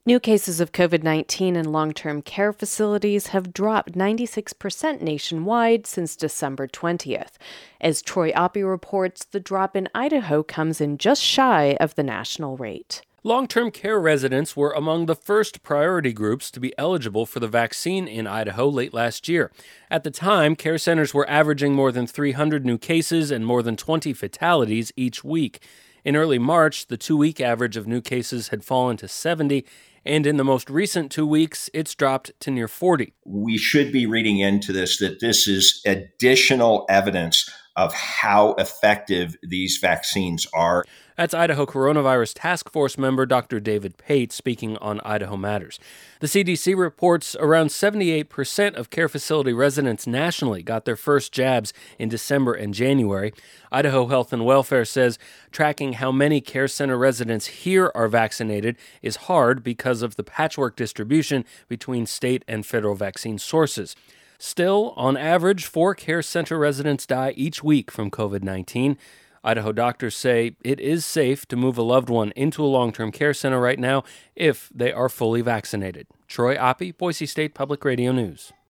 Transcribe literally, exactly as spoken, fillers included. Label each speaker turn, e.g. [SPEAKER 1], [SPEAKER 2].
[SPEAKER 1] New cases of covid nineteen in long-term care facilities have dropped ninety-six percent nationwide since December twentieth. As Troy Oppie reports, the drop in Idaho comes in just shy of the national rate.
[SPEAKER 2] Long-term care residents were among the first priority groups to be eligible for the vaccine in Idaho late last year. At the time, care centers were averaging more than three hundred new cases and more than twenty fatalities each week. In early March, the two-week average of new cases had fallen to seventy, and in the most recent two weeks, it's dropped to near forty.
[SPEAKER 3] We should be reading into this that this is additional evidence of how effective these vaccines are.
[SPEAKER 2] That's Idaho Coronavirus Task Force member Doctor David Pate speaking on Idaho Matters. The C D C reports around seventy-eight percent of care facility residents nationally got their first jabs in December and January. Idaho Health and Welfare says tracking how many care center residents here are vaccinated is hard because of the patchwork distribution between state and federal vaccine sources. Still, on average, four care center residents die each week from covid nineteen. Idaho doctors say it is safe to move a loved one into a long-term care center right now if they are fully vaccinated. Troy Oppie, Boise State Public Radio News.